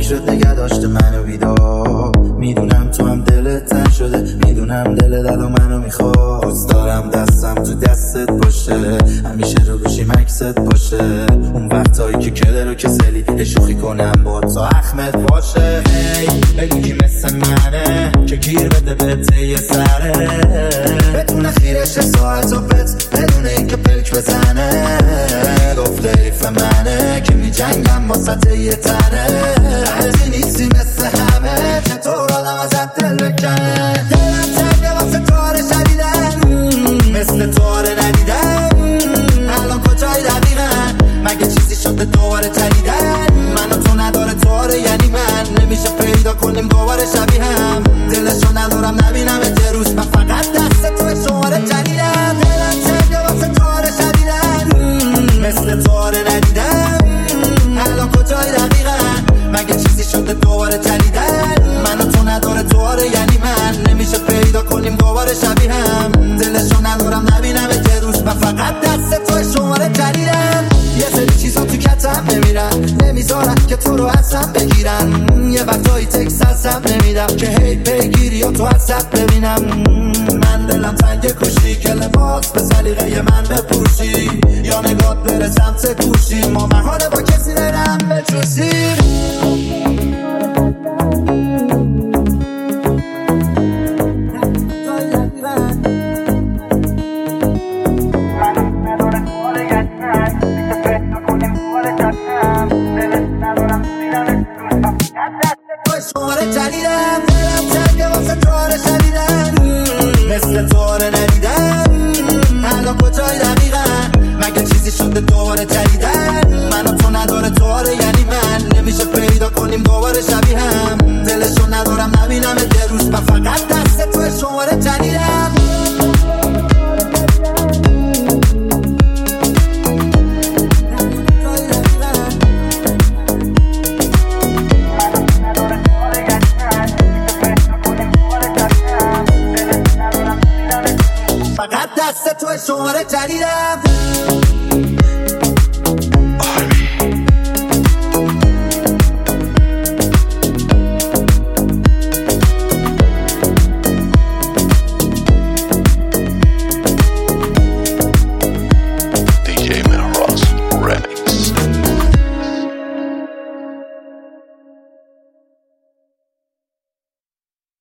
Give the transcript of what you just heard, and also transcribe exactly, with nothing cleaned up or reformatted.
شد نگه داشته منو بیدار. میدونم تو هم دلت تنگ شده، میدونم دل دل و منو میخواد. دوست دارم دستم تو دستت باشه، همیشه رو گوشیم عکست باشه. اون وقتایی که کله رو کسلی شوخی کنم با تا اخمت باشه. هی بگو کی مثل منه که گیر بده بهت یه سره، بتونه خیرش ساعت و بت بدون اینکه پلک بزنه. گفته ایف منه که می جنگم با سطح یه تنه. هرچی نیستی مثل همه چطور آدم ازت دل بکنه. دلم تنگه واسه تاره شدیدن، مثل تاره ندیدن. الان کجایی دقیقن؟ مگه چیزی شده دوباره تریدن؟ من و تو نداره تاره یعنی من نمیشه پیدا کنیم دوباره شبیه هم. دلشو ندارم نبینم یه روز، من فقط دست تو شماره جدیدم. دلم تنگه واسه تاره شدیدن، مثل تاره ندیدن. الان کجایی دقیقن؟ مگه چیزی شده دوباره تریدن؟ من و تو نداره تاره یعنی من نمیشه پیدا کنیم دوباره شبیه هم. دلشو ندارم نبینم یه روز، من فقط دست تو شماره جدیدم. یه سری چیزا تو کتم نمیرن، نمیذارن که تو رو ازم بگیرن. یه وقتایی تکس ازم نمیدم که هی بگیری یا تو ازت ببینم. من دلم تنگ کشی که لباس به سلیقه من بپوشی، یا نگات بره سمت گوشی. ما محاله با کسی نرم بجوشیم. شماره جدیدم، دلم تنگه واسه تاره شدیدن، مثل تاره ندیدن. الان کجایی دقیقن؟ مگه چیزی شده دوباره جدیدن؟ من و تو نداره تاره یعنی من نمیشه پیدا کنیم دوباره شبیه هم. دلشو ندارم نبینم یه روز، من فقط دست تو شماره جدیدم. فقط دست تو شماره جدیدم.